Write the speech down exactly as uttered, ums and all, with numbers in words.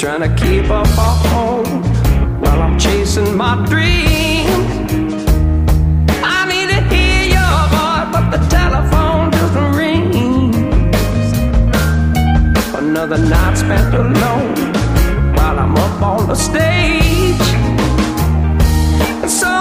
trying to keep up a home while I'm chasing my dreams. I need to hear your voice, but the telephone doesn't ring. Another night spent alone while I'm up on the stage. And so